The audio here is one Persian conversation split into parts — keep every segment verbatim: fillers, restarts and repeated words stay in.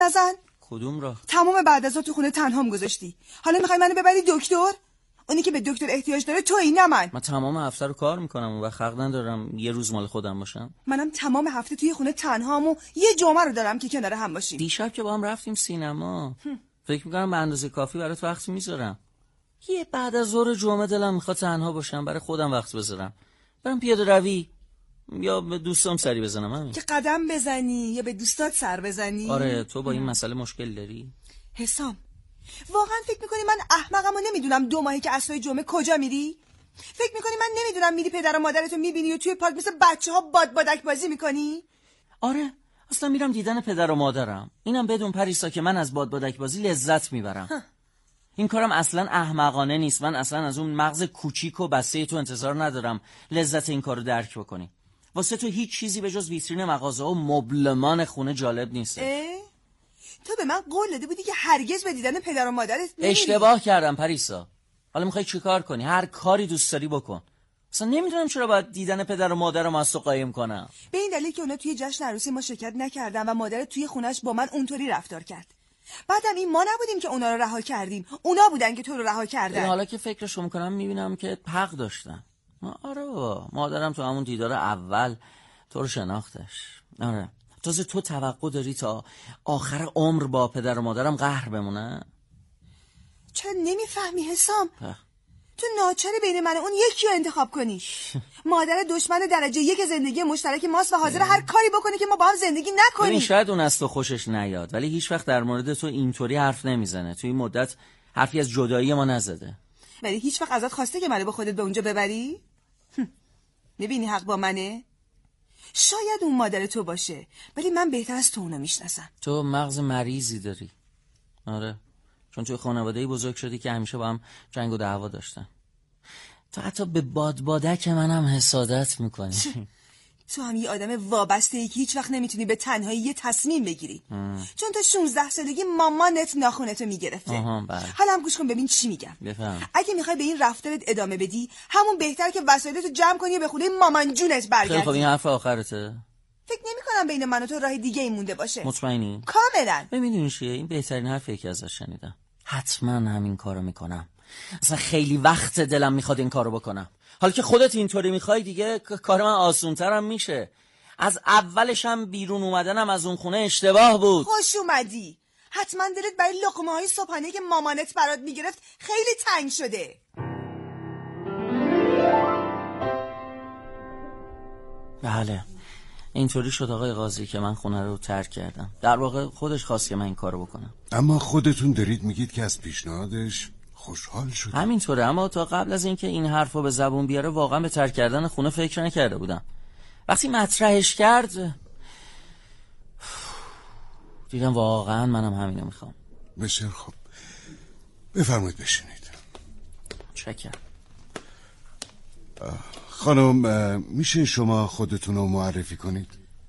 نزن. کدوم راه؟ تمام بعد از اون تو خونه تنهام گذاشتی. حالا میخوای منو ببری دکتر؟ اونی که به دکتر احتیاج داره تویی، نه من. من تمام هفته رو کار میکنم و حق ندارم یه روز مال خودم باشم. منم تمام هفته توی خونه تنهام و یه جمعه رو دارم که کنار هم باشیم. دیشب که با هم رفتیم سینما. فکر میکنم به اندازه کافی برات وقت میذارم. یه بعد از ظهر جمعه دلم میخواد تنها باشم، برای خودم وقت بذارم. برم پیاده روی یا به دوستام سری بزنم. همین که قدم بزنی یا به دوستات سر بزنی. آره تو با این مسئله مشکل داری؟ حسام واقعا فکر میکنی من احمقم و نمیدونم دو ماهی که عصرهای جمعه کجا میری؟ فکر میکنی من نمیدونم میری پدر و مادرتو میبینی و توی پارک مثل بچه ها باد بادک بازی میکنی؟ آره اصلا میرم دیدن پدر و مادرم، اینم بدون پریسا که من از باد بادک بازی لذت میبرم. ها. این کارم اصلا احمقانه نیست. من اصلا از اون مغز کوچیک و بسته تو انتظار ندارم لذت این کارو درک بکنی. واسه تو هیچ چیزی به جز ویترین مغازه و مبلمان خونه جالب نیست. تو به من قول داده بودی که هرگز به دیدن پدر و مادرت نمیری. اشتباه کردم پریسا. حالا میخوای چیکار کنی؟ هر کاری دوست داری بکن. اصلا نمیدونم چرا باید دیدن پدر و مادرم از تو قایم کنم. به این دلیل که اونا توی جشن عروسی ما شرکت نکردن و مادرت توی خونش با من اونطوری رفتار کرد. بعدم این ما نبودیم که اونا رو رها کردیم، اونا بودن که تو رو رها کردن. حالا که فکرشو میکنم میبینم که حق داشتن. آره بابا مادرم تو همون دیدار اول تو رو شناختش. آره تازه تو توقع داری تا آخر عمر با پدر و مادرم قهر بمونه؟ چرا نمیفهمی حسام؟ تو ناچاره بین من و اون یکی رو انتخاب کنی. مادر دشمن درجه یک زندگی مشترک ماست و حاضر هر کاری بکنه که ما با هم زندگی نکنیم. ببین شاید اون از تو خوشش نیاد ولی هیچ وقت در مورد تو اینطوری حرف نمیزنه. تو این مدت حرفی از جدایی ما نزده. ولی هیچ وقت ازت خواسته که منو با خودت به اونجا ببری؟ میبینی حق با منه؟ شاید اون مادر تو باشه ولی من بهتر از تو اونو میشناسم. تو مغز مریضی داری. آره چون توی خانواده‌ای بزرگ شدی که همیشه با هم جنگ و دعوا داشتن. تو حتی به بادبادک منم حسادت میکنی. تو هم یه آدم وابسته ای که هیچ وقت نمیتونی به تنهایی یه تصمیم بگیری. ام. چون تا شانزده سالگی مامانت ناخونتو میگرفته. حالا هم گوش کن ببین چی میگم. بفهم. اگه میخوای به این رفتارت ادامه بدی همون بهتر که وسایلتو جمع کنی و به خونه مامان جونت برگردی. خب این حرف آخرته؟ فکر نمیکنم بین من و تو راه دیگه ای مونده باشه. مطمئنی؟ کاملا. ببینین چیه این بهترین حرفیه که ازش شنیدم. حتما همین کارو میکنم. اصلا خیلی وقت دلم میخواد این کارو بکنم. حالا که خودت اینطوری میخوای دیگه کار من آسونترم میشه. از اولش هم بیرون اومدنم از اون خونه اشتباه بود. خوش اومدی. حتما دلت برای لقمه های صبحانه که مامانت برات میگرفت خیلی تنگ شده. بله اینطوری شد آقای قاضی که من خونه رو ترک کردم. در واقع خودش خواست که من این کارو بکنم. اما خودتون دارید میگید که از پیشنهادش خوشحال شد. همینطوره اما تا قبل از اینکه این حرفو به زبون بیاره واقعا به ترک کردن خونه فکر نکرده بودم. وقتی مطرحش کرد دیدم واقعا منم همینو میخوام. بسیار خوب بفرمایید بشینید. چکر. خانم میشه شما خودتون رو معرفی کنید؟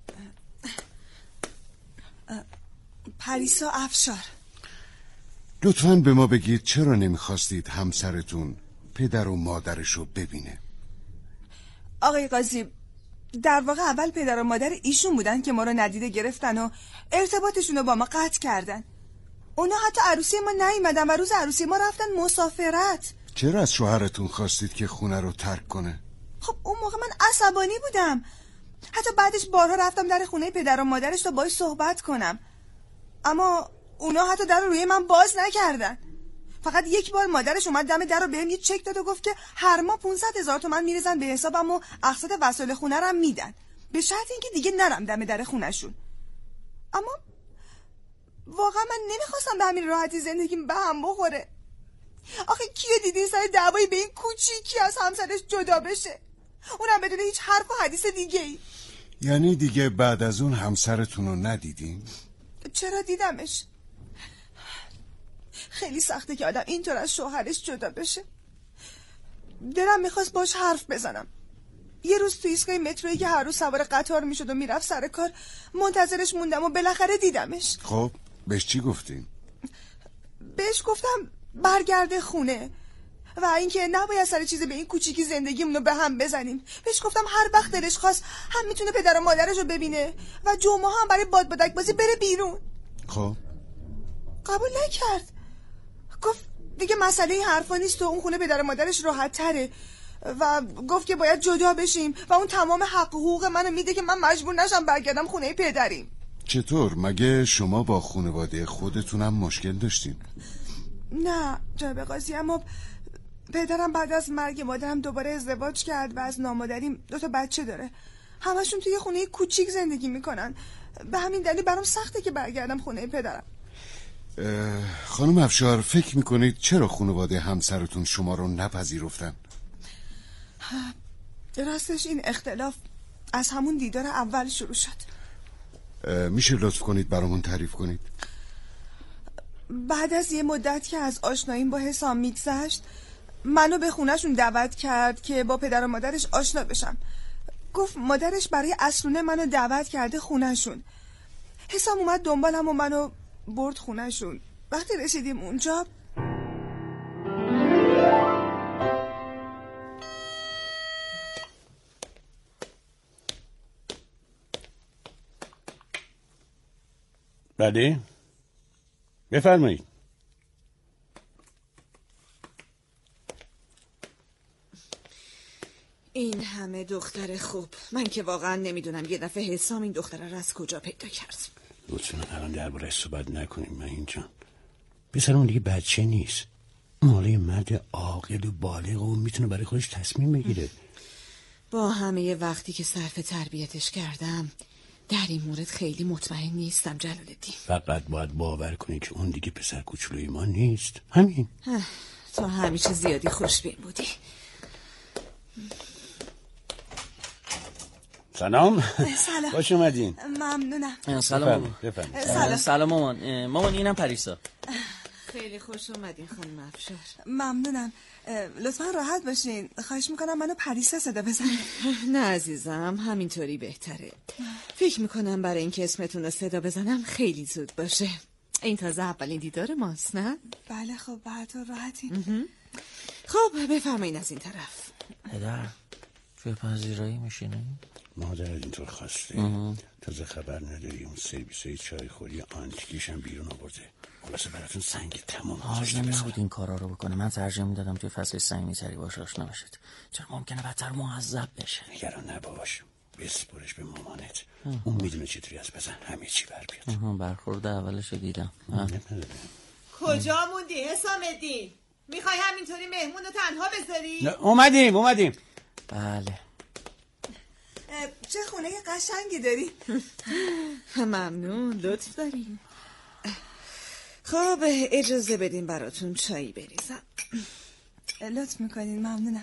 پریسا افشار. لطفاً به ما بگید چرا نمیخواستید همسرتون پدر و مادرش رو ببینه؟ آقای قاضی در واقع اول پدر و مادر ایشون بودن که ما رو ندیده گرفتن و ارتباطشون رو با ما قطع کردن. اونا حتی عروسی ما نیومدن و روز عروسی ما رفتن مسافرت. چرا از شوهرتون خواستید که خونه رو ترک کنه؟ خب اون موقع من عصبانی بودم. حتی بعدش بارها رفتم در خونه پدر و مادرش تا باهاش صحبت کنم اما اونا حتی در رو روی من باز نکردن. فقط یک بار مادرش اومد دم در رو بهم یه چک داد و گفت که هر ماه پانصد هزار تومان میریزن به حسابم و اقساط وسایل خونه رو میدن به شرط اینکه دیگه نرم دم در خونهشون. اما واقعا من نمیخواستم به همین راحتی زندگیم به هم بخوره. آخه کیو دیدین سر دعوایی به این کوچیکی از همسرش جدا بشه، اونم بدون هیچ حرف و حدیث دیگه ای؟ یعنی دیگه بعد از اون همسرتون رو ندیدین؟ چرا دیدمش. خیلی سخته که آدم اینطور از شوهرش جدا بشه. دلم میخواست باش حرف بزنم. یه روز تو ایستگاه مترویی که هر روز سوار قطار میشد و میرفت سر کار منتظرش موندم و بالاخره دیدمش. خب بهش چی گفتین؟ بهش گفتم برگرده خونه و اینکه نباید سر چیز به این کوچیکی زندگیمونو به هم بزنیم. بهش گفتم هر وقت دلش خواست هم میتونه پدر و مادرشو ببینه و جمعه هم برای باد بادک بازی بره بیرون. خب قبول نکرد. گفت دیگه مسئله این حرفا نیست و اون خونه پدر مادرش راحت تره و گفت که باید جدا بشیم و اون تمام حق حقوق منو میده که من مجبور نشم برگردم خونه پدریم. چطور؟ مگه شما با خانواده خودتونم مشکل داشتین؟ نه جناب قاضی، اما پدرم بعد از مرگ مادرم دوباره ازدواج کرد و از نامادریم دو تا بچه داره. همشون توی خونه کوچیک زندگی میکنن. به همین دلیل برام سخته که برگردم خونه پدرم. خانم افشار، فکر میکنید چرا خانواده همسرتون شما رو نپذیرفتن؟ راستش این اختلاف از همون دیدار اول شروع شد. میشه لطف کنید برامون تعریف کنید؟ بعد از یه مدت که از آشناییم با حسام میگذشت، منو به خونهشون دعوت کرد که با پدر و مادرش آشنا بشم. گفت مادرش برای عصرونه منو دعوت کرده خونهشون. حسام اومد دنبالم و منو برد خونهشون. وقتی رسیدیم اونجا بله بفرمایید. این همه دختر خوب، من که واقعا نمیدونم یه دفعه حسام این دختر رو از کجا پیدا کرد. لطفاً الان درباره صحبت نکنیم من جان. پسرمون دیگه بچه نیست، ماله مرد عاقل و بالغ و میتونه برای خودش تصمیم بگیره. با همه وقتی که صرف تربیتش کردم در این مورد خیلی مطمئن نیستم جلال الدین. فقط باید باور کنی که اون دیگه پسر کوچولوی ما نیست. همین. تو همیشه زیادی خوشبین بودی. سلام. سلام. خوش اومدین. ممنونم. سلام. سلام. سلام مامان. مامان اینم پریسا. خیلی خوش اومدین خانم افشار. ممنونم. لطفا راحت باشین. خواهش میکنم منو پریسا صدا بزنید. نه عزیزم، همینطوری بهتره. فکر میکنم برای اینکه اسمتون رو صدا بزنم خیلی زود باشه. این تازه اولین دیدار ماست نه؟ بله خب به هر طور راحتین. خب بفرمایین از این طرف. پدر توی پذیرایی میشینه؟ مادر اینطور خواسته. تازه خبر نداری اون سرویسای چای خوری آنتیکیش هم بیرون آورده. خلاصه براتون سنگ تمام آج نمی‌خواد این کارا رو بکنه. من ترجیح میدادم توی فصل سنگی تری باش آشنا بشید. چرا ممکنه بدتر معذب بشه. نگران نباش، بسپرش به مامانت. اون میدونه چطوری از بزن همه چی بر بیاد. برخورد اولش رو دیدم. کجا موندی حسام الدین؟ میخوای همینطوری مهمون رو تنها بذاری؟ اومدیم اومدیم. بله. چه خونه قشنگی داری. ممنون، لطف داریم. خب اجازه بدین براتون چایی بریزم. لطف میکنین. ممنونم.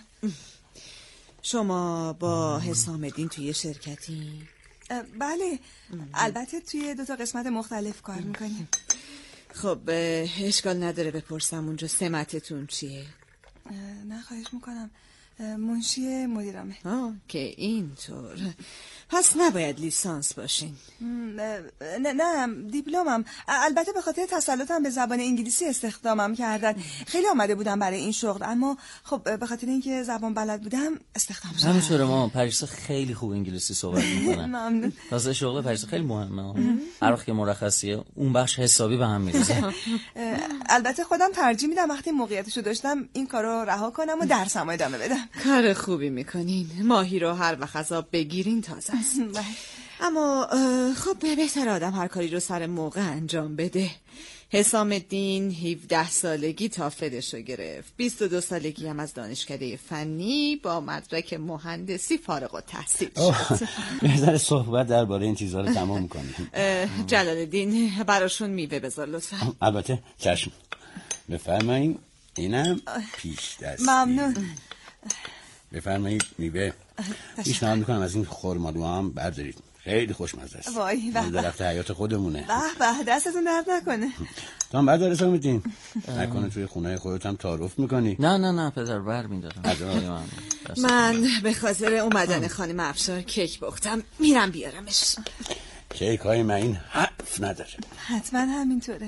شما با حسام الدین توی شرکتی؟ بله، البته توی دو تا قسمت مختلف کار میکنیم. خب اشکال نداره بپرسم اونجا سمتتون چیه؟ نه خواهش میکنم. منشی مدیرامه. آه که اینطور. پس نباید لیسانس باشین. نه نه دیپلمم. البته به خاطر تسلطم به زبان انگلیسی استخدامم کردن. خیلی آمده بودم برای این شغل، اما خب به خاطر اینکه زبان بلد بودم استخدام شدم. همینطوره مامان. پریسا خیلی خوب انگلیسی صحبت میکنه. ممنون. تازه شغل پریسا خیلی مهمه. هر وقت که مرخصیه اون بخش حسابی به هم میریزه. البته خودم ترجیح میدم وقتی موقعیتشو داشتم این کارو رها کنم و درسمو ادامه بدم. کار خوبی میکنین. ماهی رو هر وقت از آب بگیرین تازه است. اما خب بهتر آدم هر کاری رو سر موقع انجام بده. حسام الدین هفده سالگی تافلش رو گرفت. بیست و دو سالگی هم از دانشکده فنی با مدرک مهندسی فارغ التحصیل شد. بهتر صحبت درباره این چیزا رو تمام کنیم. جلال الدین براشون میوه بذار لطفا. البته چشم. بفرمایید. اینم پیش دستی. ممنون. بفرمایید میوه. پیشنهاد میکنم از این خرمالو هم بردارید. خیلی خوشمزه است. وای به درخت حیات خودمونه. به به دستتون درد نکنه. تو هم بردار حسام الدین. نکنه توی خونه خودت هم تعارف میکنی. نه نه نه پدر بر میدارم. من به خاطر اومدن خانم افشار کیک پختم، میرم بیارمش. کیک های من این حرف نداره. حتما همینطوره.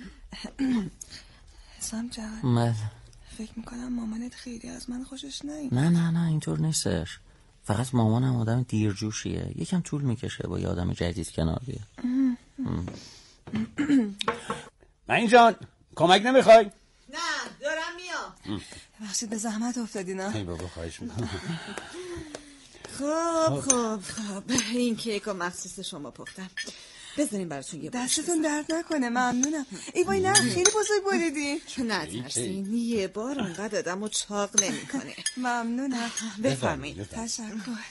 حسام جان من فکر میکنم مامانت خیلی از من خوشش نمیاد. نه نه نه اینطور نیستش. فقط مامانم آدم دیرجوشیه. یکم طول میکشه با یه آدم جدید کنار بیاد. معین جان کمک نمیخوای؟ نه دارم میام. ببخشید به زحمت افتادین. ای بابا خواهش میکنم. خب خب خب این کیک رو مخصوص شما پختم، بذارین براتون یه بارش دستتون درد نکنه. ممنونم. ای وای نه خیلی بزرگ بریدین. نترسین، یه بار اونقدر آدمو چاق نمیکنه. ممنونم. بفرمایید. تشکر.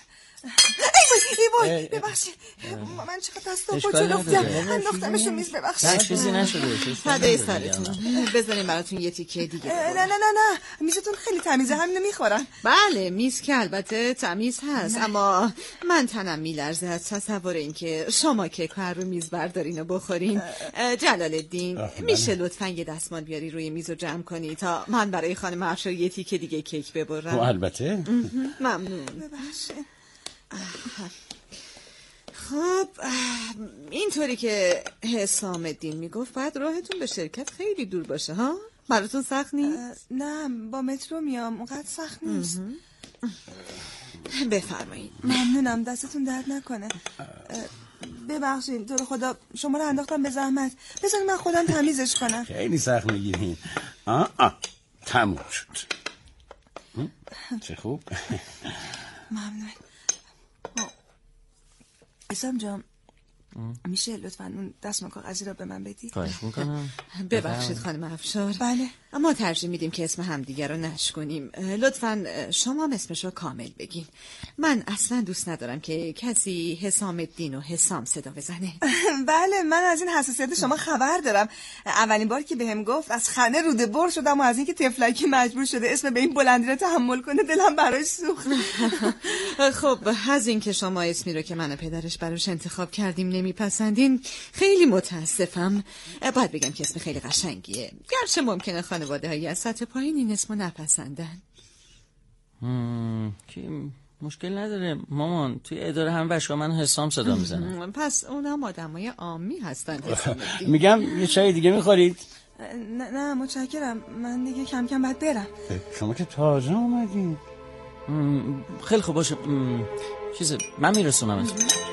ای وای ای وای ببخشید من چقدر دستم با چلفتم انداختمشو میز. ببخشید. نه چیزی نشده. فدای سرتون. بذارین براتون یه تیکه دیگه. نه نه نه نه میزتون خیلی تمیزه، همینو میخورم. بله میز که البته تمیز هست نه. اما من تنم میلرزه از تصور این که شما کیک رو میز بردارین و بخورین. جلال الدین میشه لطفا یه دستمال بیاری روی میز رو جمع کنی تا من برای خانم افشار یه تیکه دیگه کیک ببرم؟ البته. ممنون. ببخشید. خب اینطوری که حسام الدین میگفت باید راهتون به شرکت خیلی دور باشه ها؟ براتون سخت نیست؟ نه با مترو میام، اونقدر سخت نیست. بفرمایید. ممنونم، دستتون درد نکنه. ببخشید تو رو خدا شما رو انداختم به زحمت، بذارید من خودم تمیزش کنم. خیلی سخت میگیرین. آه آه تموم شد. چه خوب. ممنون. اسام جان میشه لطفاً اون دستمال کاغذی رو به من بدی؟ خواهش میکنم. ببخشید خانم افشار. بله. اما ترجیح میدیم که اسم همدیگر رو نشکنیم. لطفاً شما هم اسمش رو کامل بگین. من اصلا دوست ندارم که کسی حسام الدین و حسام صدا بزنه. بله من از این حساسیت شما خبر دارم. اولین بار که بهم گفت از خنده روده بر شدم و از اینکه تفلکی مجبور شده اسم به این بلندی رو تحمل کنه دلم براش سوخت. خب از اینکه شما اسمی رو که من و پدرش براش انتخاب کردیم نمیپسندین خیلی متاسفم. باید بگم که اسم خیلی قشنگیه، گرچه ممکنه خانواده هایی از سطح پایین این اسمو نپسندن. که مشکل نداره مامان، توی اداره هم بچه‌ها من حسام صدا میزنن. پس اونم آدمای عامی هستن. میگم یه چای دیگه میخورید؟ نه نه متشکرم، من دیگه کم کم باید برم. شما که تازه اومدین. خیلی خوب باشه، چیزه من میرسونم.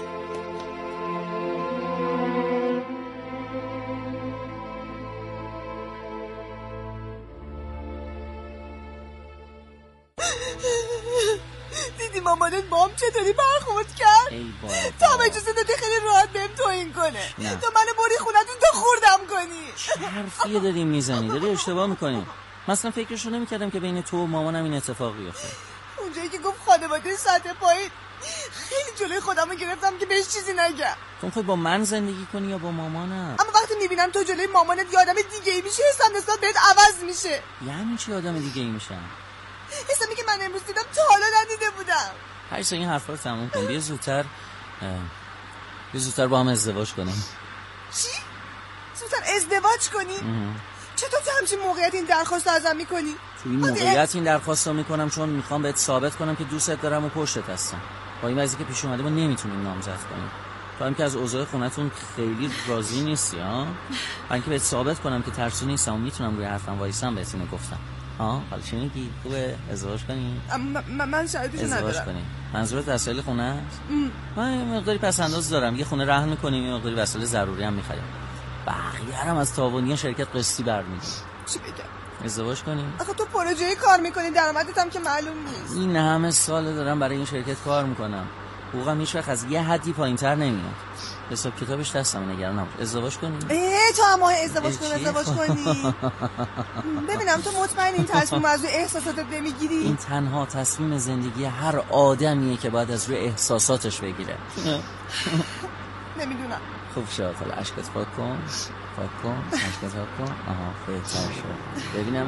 دیدی مامانت بام چطوری برخورد کرد؟ تا اجازه دادی خیلی راحت بهم توهین کنه. تو منو بری خونتون تا خوردم کنی. چه حرفیه داری میزنی؟ داری اشتباه میکنی. مثلا فکرشو نمیکردم که بین تو و مامانم این اتفاق بیفته. اونجایی که گفت خانواده سطح پایین خیلی جلوی خودم رو گرفتم که بهش چیزی نگم. تو میخوای با من زندگی کنی یا با مامانم؟ اما وقتی میبینم تو جلوی مامانت یه آدم دیگه ای میشه حسم نسبت بهت عوض میشه. یعنی چی آدم دیگه ای میشم؟ حسمی که من امروز دیدم تا حالا ندیده بودم. هرچه این حرفا رو تموم کن، بیا زودتر بیا زودتر با هم ازدواج کنیم. چی؟ زودتر ازدواج کنیم؟ چطور تو همچین موقعیت این درخواست رو ازم میکنی؟ تو این موقعیت این درخواست رو میکنم چون میخوام بهت ثابت کنم که دوستت دارم و پشتت هستم. با این وضعی که پیش اومده ما نمیتونیم نامزد کنیم. تو هم که از اوضاع خونتون خیلی راضی نیستی ها؟ من که بهت ثابت کنم که ترسو نیستم و میتونم روی حرفم وایسم بهت اینو گفتم. ها حالا چی میگی؟ خوبه ازدواج کنیم؟ من شرطیشو ندارم. ازدواج کنیم. منظورت وسایل خونه است؟ من یه مقداری پس انداز دارم. یه خونه رهن می‌کنیم، یه مقداری وسایل ضروری هم می‌خریم. بقیه هم از تاوانی شرکت قسطی برمی‌دیم. چی بگم؟ ازدواج کنیم؟ آخه تو پروژه‌ای کار می‌کنی، درآمدت هم که معلوم نیست. این همه سال دارم برای این شرکت کار می‌کنم. حقوقم هیچ وقت از یه حدی پایین‌تر نمیاد. حساب کتابش دستم، نگران نباش. ازدواج کنیم؟ ای تو هم ازدواج کنی ازدواج کنی. ببینم تو مطمئن این تصمیم از روی احساساتت نمیگیری؟ این تنها تصمیم زندگی هر آدمیه که باید از روی احساساتش بگیره. نمیدونم. خوب شد، حالا اشکت پاک کن. پاک کن، اشکت پاک کن. آها بهتر شد. ببینم.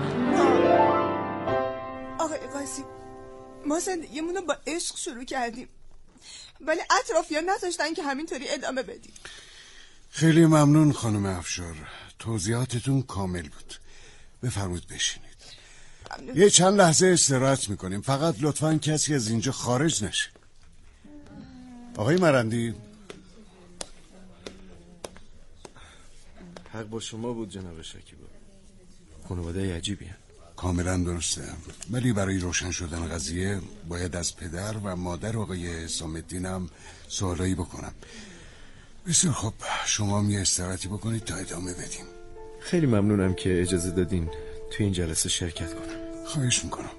آقای قاسم ما زندگیمون رو با عشق شروع کردیم ولی اطرافیان نذاشتن که همینطوری ادامه بدیم. خیلی ممنون خانم افشار، توضیحاتتون کامل بود. بفرمایید بشینید. یه چند لحظه استراحت میکنیم، فقط لطفاً کسی از اینجا خارج نشه. آقای مرندی. حق با شما بود جناب شکیبا، خانواده عجیبی هم. کاملا درسته، ولی برای روشن شدن قضیه باید از پدر و مادر آقای حسام الدین هم سوالایی بکنم. بسیار خب، شما هم یه استراحتی بکنید تا ادامه بدیم. خیلی ممنونم که اجازه دادین توی این جلسه شرکت کنم. خواهش میکنم.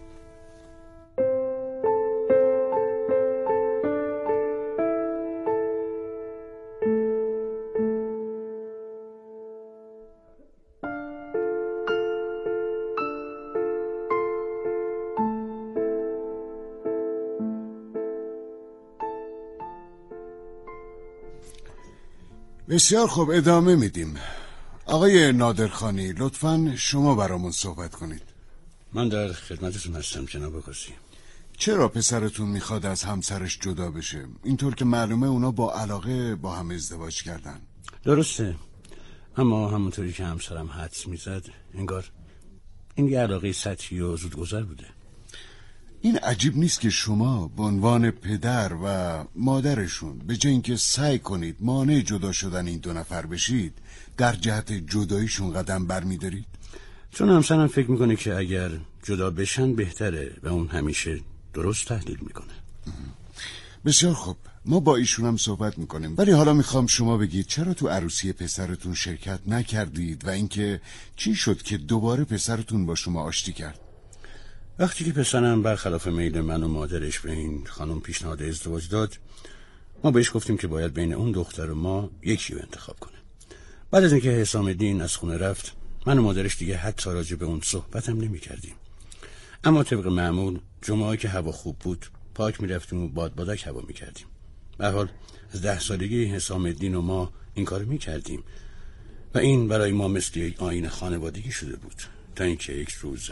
بسیار خوب، ادامه میدیم. آقای نادرخانی، لطفاً شما برامون صحبت کنید. من در خدمتتون هستم جناب قاضی. چرا پسرتون میخواد از همسرش جدا بشه؟ اینطور که معلومه اونا با علاقه با هم ازدواج کردن. درسته، اما همونطوری که همسرم حدس میزد انگار این یه علاقه سطحی و زودگذر بوده. این عجیب نیست که شما به عنوان پدر و مادرشون به جای اینکه سعی کنید مانع جدا شدن این دو نفر بشید، در جهت جداییشون قدم برمیدارید؟ چون همسرم فکر میکنه که اگر جدا بشن بهتره و اون همیشه درست تحلیل میکنه. بسیار خوب، ما با ایشون هم صحبت میکنیم، ولی حالا میخوام شما بگید چرا تو عروسی پسرتون شرکت نکردید و اینکه چی شد که دوباره پسرتون با شما آشتی کرد؟ وقتی که پسرم برخلاف میل من و مادرش به این خانم پیشنهاد ازدواج داد، ما بهش گفتیم که باید بین اون دختر و ما یکی رو انتخاب کنه. بعد از اینکه حسام الدین از خونه رفت، من و مادرش دیگه حتی راجع به اون صحبت هم نمی کردیم. اما طبق معمول جمعه که هوا خوب بود پاک می رفتیم و باد بادک هوا می کردیم. به هر حال از ده سالگی حسام الدین و ما این کار می کردیم و این برای ما مثل یک آیین خانوادگی شده بود، تا اینکه یک روز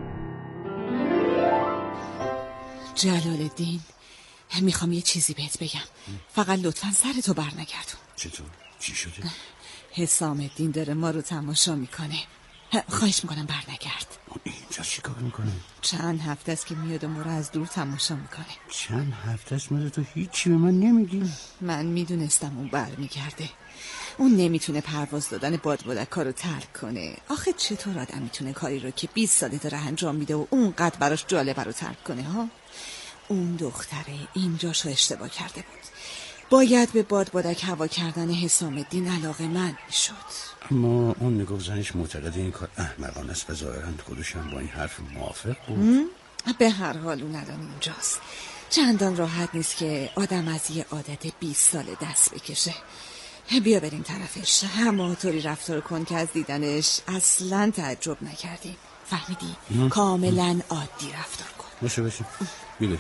جلال الدین، میخوام یه چیزی بهت بگم، فقط لطفاً سرتو برنگردون. چطور؟ چی شده؟ حسام الدین داره ما رو تماشا میکنه. خواهش میکنم برنگرد. اینجا چی کار میکنه؟ چند هفته است که میاد و ما رو از دور تماشا میکنه. چند هفته است میاد؟ تو هیچی به من نمیگی؟ من میدونستم اون برمیگرده. اون نمیتونه پرواز دادن بادبادک‌ها رو ترک کنه. آخه چطور آدم میتونه کاری رو که بیست ساله داره انجام میده و اونقدر براش جالبه رو ترک کنه ها؟ اون دختره اینجاشو اشتباه کرده بود. باید به بادبادک هوا کردن حسام الدین علاقه من میشد. اما اون نگفت زنش معتقد این کار احمقانه است و ظاهراً خودش هم با این حرف موافق بود. به هر حال اون الان اینجاست. چندان راحت نیست که آدم از یه عادت بیست ساله دست بکشه. بیا بریم طرفش. همونطوری رفتار کن که از دیدنش اصلا تعجب نکردیم. فهمیدی؟ کاملا عادی رفتار کن. باشه باشه. بیله.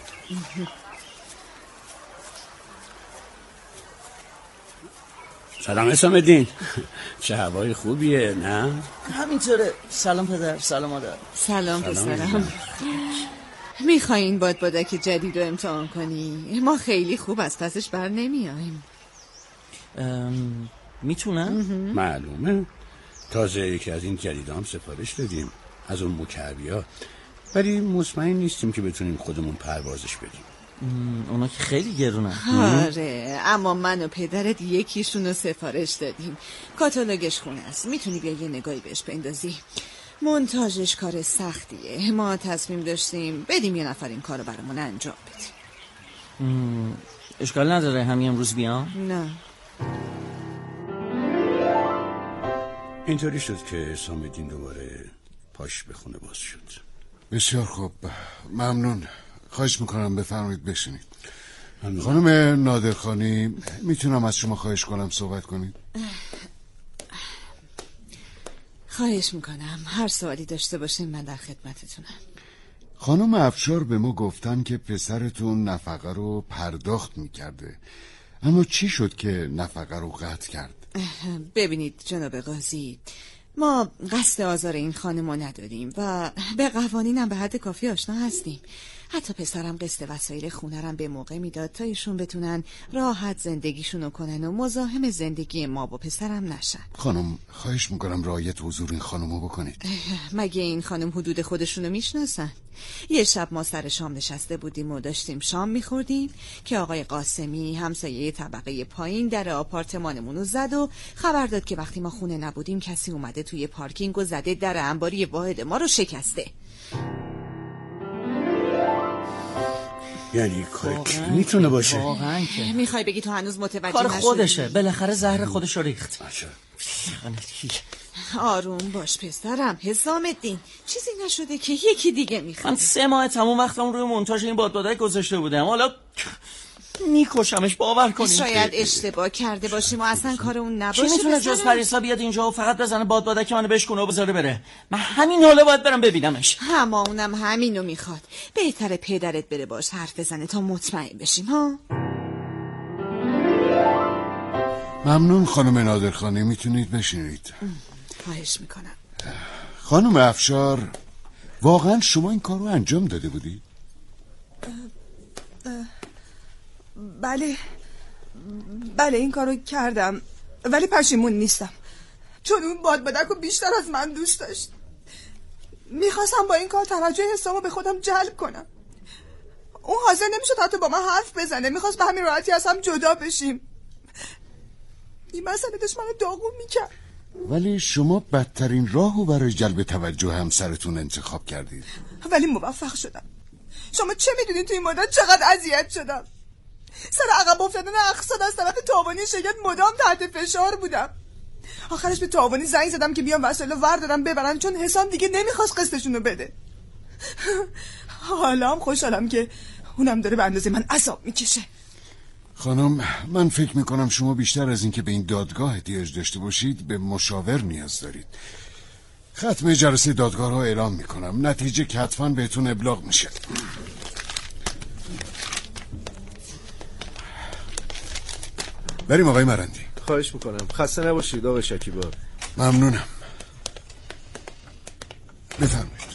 سلام حسام الدین. چه هوای خوبیه نه؟ همینطوره. سلام پدر، سلام مادر. سلام پسرم. میخوای این بادبادک جدید رو امتحان کنی؟ ما خیلی خوب از پسش بر نمیاییم. میتونم؟ معلومه. تازه یکی از این جدید هم سفارش دادیم، از اون مکعبیا، ولی مطمئن نیستیم که بتونیم خودمون پروازش بدیم. اونا که خیلی گرونه. آره، اما من و پدرت یکیشون رو سفارش دادیم. کاتالوگش خونه است، میتونی بیا یه نگاهی بهش بندازی. مونتاژش کار سختیه. ما تصمیم داشتیم بدیم یه نفر این کار رو برامون انجام بدیم. اشکال نداره همین امروز بیام؟ نه. اینطوری شد که حسام الدین دوباره پاش به خونه باز شد. بسیار خوب، ممنون. خواهش میکنم بفرمایید بشینید. خانم نادرخانی، میتونم از شما خواهش کنم صحبت کنید؟ خواهش میکنم. هر سوالی داشته باشین من در خدمتتونم. خانم افشار به ما گفتن که پسرتون نفقه رو پرداخت میکرده، اما چی شد که نفقه رو قطع کرد؟ ببینید جناب قاضی، ما قصد آزار این خانم رو نداریم و به قوانینم به حد کافی آشنا هستیم. حتی پسرم قسط وسایل خونرم به موقع میداد تا ایشون بتونن راحت زندگیشونو کنن و مزاحم زندگی ما با پسرم نشن. خانم خواهش میکنم رعایت حضور این خانمو بکنید. مگه این خانم حدود خودشونو میشناسن؟ یه شب ما سر شام نشسته بودیم و داشتیم شام میخوردیم که آقای قاسمی همسایه طبقه پایین در آپارتمانمونو زد و خبر داد که وقتی ما خونه نبودیم کسی اومده توی پارکینگ و زده در انباری واحد ما رو شکسته. یعنی کار کی میتونه باشه؟ واقعا که میخوای بگی تو هنوز متوجه کار نشدی؟ خودشه، بالاخره زهر خودش رو ریخت. آروم باش پسرم. حسام الدین چیزی نشده که یکی دیگه میخواد. من سه ماه تموم وقتم روی مونتاژ این بادبادک گذاشته بودم، حالا میکشمش. باور کنید شاید اشتباه کرده باشیم و اصلا کار اون نباشه. چی میتونه جز پریسا بیاد اینجا و فقط بزنه بادبادک منو بشکنه و بذاره بره؟ من همین حالا باید برم ببینمش. همه اونم همینو میخواد. بهتره پدرت بره باش حرف بزنه تا مطمئن بشیم ها. ممنون خانم نادرخانی، میتونید بشینید. خواهش میکنم. خانم افشار، واقعا شما این کار رو انجام داده بودی؟ بله بله این کارو کردم، ولی پشیمون نیستم، چون اون بادبادک رو بیشتر از من دوست داشت. میخواستم با این کار توجه حسامو به خودم جلب کنم. اون حاضر نمیشد حتی با من حرف بزنه، میخواست به همین راحتی از هم جدا بشیم. این مسئله داشت منو داغون میکرد. ولی شما بدترین راهو برای جلب توجه همسرتون انتخاب کردید. ولی موفق شدم. شما چه میدونید تو این مدت چقدر اذیت شدم؟ سر عقب افتادن اقصاد از طرف تاوانی شرکت مدام تحت فشار بودم. آخرش به تاوانی زنگ زدم که بیان وسایل رو وردارن ببرن، چون حسام دیگه نمیخواست قسطشون رو بده. حالا هم خوشحالم که اونم داره به اندازه من عذاب میکشه. خانم، من فکر میکنم شما بیشتر از این که به این دادگاه احتیاج داشته باشید به مشاور نیاز دارید. ختم جلسه دادگاه رو اعلام میکنم، نتیجه که حتما بهتون ابلاغ میشه. بریم آقای مرندی. خواهش میکنم، خسته نباشید آقای شکیبا. ممنونم. بفرمایید.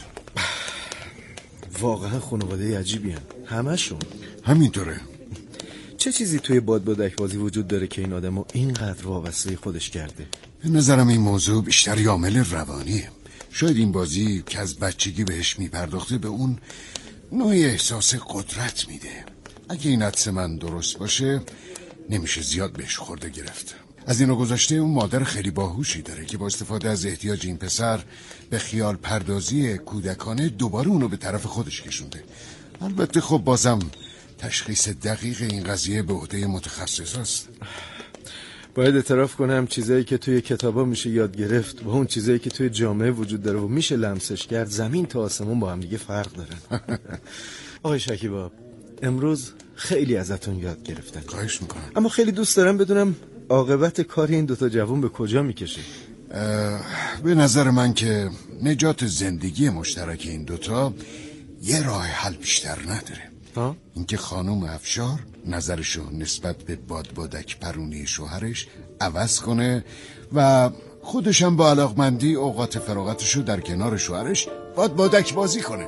واقعا خانواده عجیبی هم همشون. همینطوره. چه چیزی توی بادبادک بازی وجود داره که این آدمو اینقدر وابسته خودش کرده؟ به نظرم این موضوع بیشتر یامل روانیه. شاید این بازی که از بچگی بهش میپرداخته به اون نوعی احساس قدرت میده. اگه این حدس من درست باشه نمیشه زیاد بهش خورده گرفت. از اینو گذاشته اون مادر خیلی باهوشی داره که با استفاده از احتیاج این پسر به خیال پردازی کودکانه دوباره اونو به طرف خودش کشونده. البته خب بازم تشخیص دقیق این قضیه به عهده متخصص است. باید اعتراف کنم چیزایی که توی کتابا میشه یاد گرفت با اون چیزایی که توی جامعه وجود داره و میشه لمسش کرد زمین تا آسمون با هم دیگه فرق دارن. آقای شکیبا، امروز خیلی ازتون یاد گرفتن. خواهش میکنم. اما خیلی دوست دارم بدونم عاقبت کار این دوتا جوان به کجا میکشه؟ به نظر من که نجات زندگی مشترک این دوتا یه راه حل بیشتر نداره. ها؟ اینکه خانم افشار نظرشو نسبت به بادبادک پرونی شوهرش عوض کنه و خودشم با علاقمندی اوقات فراغتشو در کنار شوهرش بادبادک بازی کنه.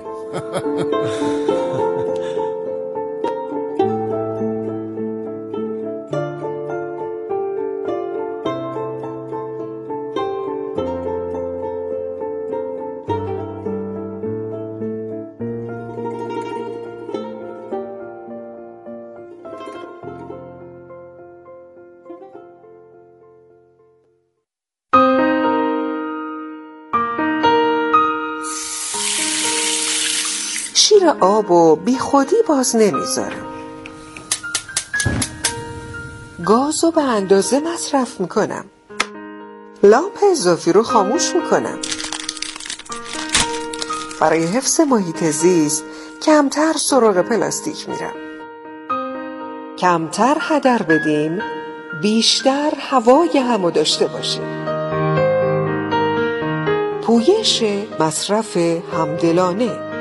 شیر آب و بی خودی باز نمیذارم. گازو به اندازه مصرف میکنم. لامپ اضافی رو خاموش میکنم. برای حفظ محیط زیست کمتر سراغ پلاستیک میرم. کمتر هدر بدیم، بیشتر هوای همو داشته باشیم. پویش مصرف همدلانه.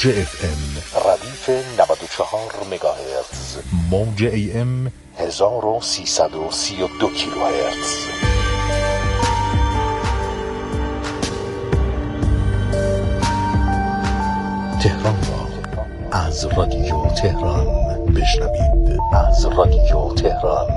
موج اف ام ردیف نود و چهار مگاهرتز، موج ای ام هزار و سیصد و سی و دو کیلوهرتز. تهران را از رادیو تهران بشنوید. از رادیو تهران.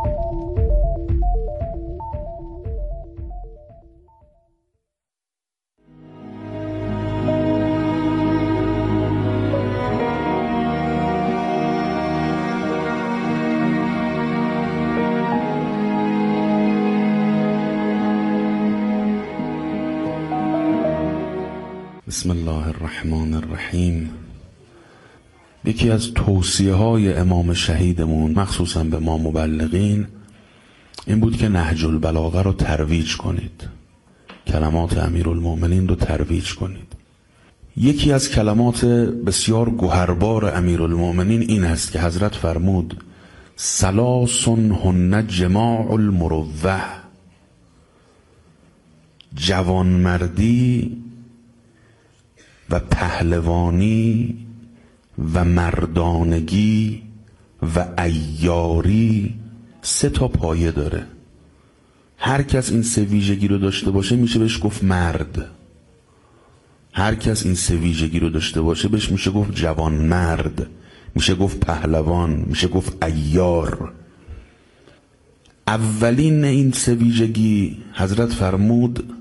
بسم الله الرحمن الرحیم. یکی از توصیه های امام شهیدمون مخصوصا به ما مبلغین این بود که نهج البلاغه رو ترویج کنید، کلمات امیرالمؤمنین رو ترویج کنید. یکی از کلمات بسیار گوهربار امیرالمؤمنین این است که حضرت فرمود ثلاث هن جماع المروه، جوانمردی و پهلوانی و مردانگی و عیاری سه تا پایه داره. هر کس این سه ویژگی رو داشته باشه میشه بهش گفت مرد. هر کس این سه ویژگی رو داشته باشه بهش میشه گفت جوان مرد، میشه گفت پهلوان، میشه گفت عیار. اولین این سه ویژگی حضرت فرمود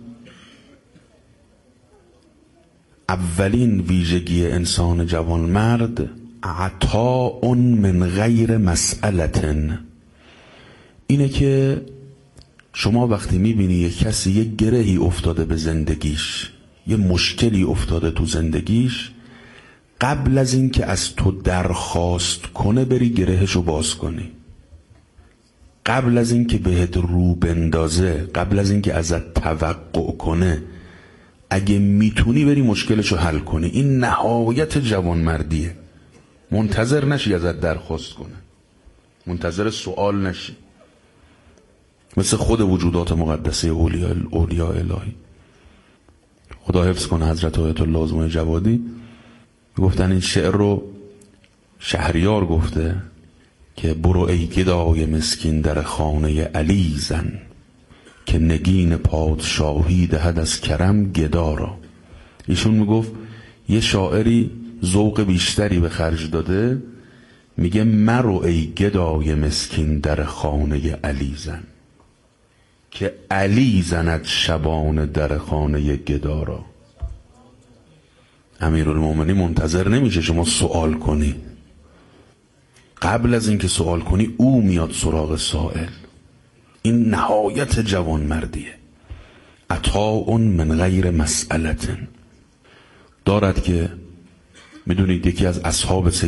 اولین ویژگی انسان جوان مرد عطاء من غیر مسئلتن، اینه که شما وقتی میبینی یک کسی یک گرهی افتاده به زندگیش، یه مشکلی افتاده تو زندگیش، قبل از این که از تو درخواست کنه بری گرهشو باز کنی، قبل از این که بهت رو بندازه، قبل از این که ازت توقع کنه، اگه میتونی بری مشکلشو حل کنی. این نهایت جوانمردیه. منتظر نشی ازت درخواست کنه، منتظر سوال نشی، مثل خود وجودات مقدسه اولیاء اولیاء الهی. خدا حفظ کنه حضرت آیت الله ازمای جوادی گفتن این شعر رو شهریار گفته که برو ای گدای مسکین در خانه علی زن، که نگین پادشاهی دهد از کرم گدا را. ایشون میگفت یه شاعری ذوق بیشتری به خرج داده، میگه مرو ای گدای مسکین در خانه علی زن، که علی زند شبان در خانه گدا را. امیرالمومنین منتظر نمیشه شما سوال کنی، قبل از اینکه سوال کنی او میاد سراغ سائل. این نهایت جوان مردیه. عطاء من غیر مسئلتن دارد که میدونید یکی از اصحاب